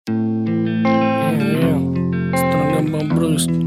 Строго-бобруйский.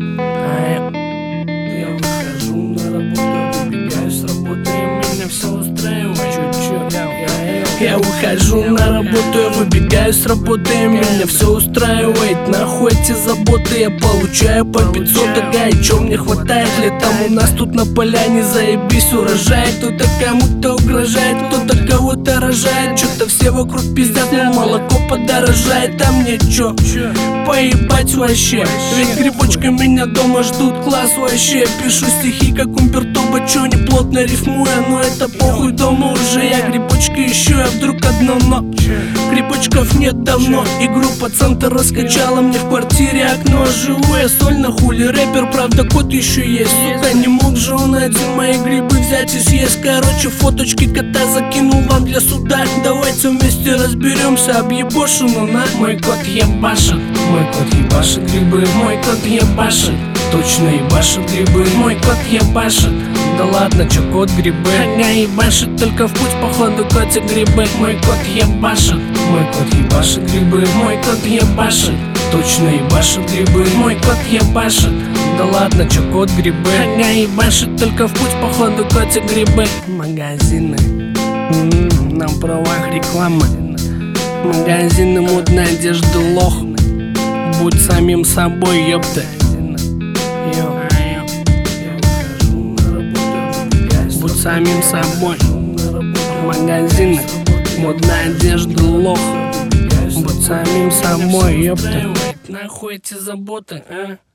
Я выхожу на работу, выбегаю с работы, и меня все устраивает. Я ухожу на работу, я выбегаю с работы, и меня все устраивает. Нахуй эти заботы, я получаю по 500, ага, и чё мне хватает? Летом у нас тут на поляне заебись урожай. Кто-то кому-то угрожает, кто-то кого-то рожает. Чё-то все вокруг пиздят, но молоко подорожает. А мне чё? Поебать вообще. Ведь грибочка меня дома ждут, класс вообще. Пишу стихи, как Умберто Бачо, не плотно рифмуя, но это похуй, дома уже я. Грибочки ищу, я вдруг одно но грибочков нет давно. И группа Центр раскачала мне в квартире окно. Живу я сольно, хули рэпер, правда кот еще есть. Сука, не мог же он один мои грибы взять и съесть. Короче, фоточки кота закинул вам для суда. Давайте вместе разберемся, объебошено на. Мой кот ебашит, мой кот ебашит грибы, мой кот ебашит, точно ебашит грибы, мой кот ебашит. Да ладно, чё кот грибы, ага, ебашит, только в путь походу котик грибы. Мой кот ебашит, мой кот ебашит грибы, мой кот ебашит, точно ебашит грибы, мой кот ебашит. Да ладно, чё кот грибы, ага, ебашит, только в путь походу котик грибы. Магазины, на правах рекламы, магазины модной одежды, лох. Будь самим собой, ёпта. Будь самим собой. Магазины модной одежды, лох. Будь самим собой, ёпта. Нахуй эти заботы, а?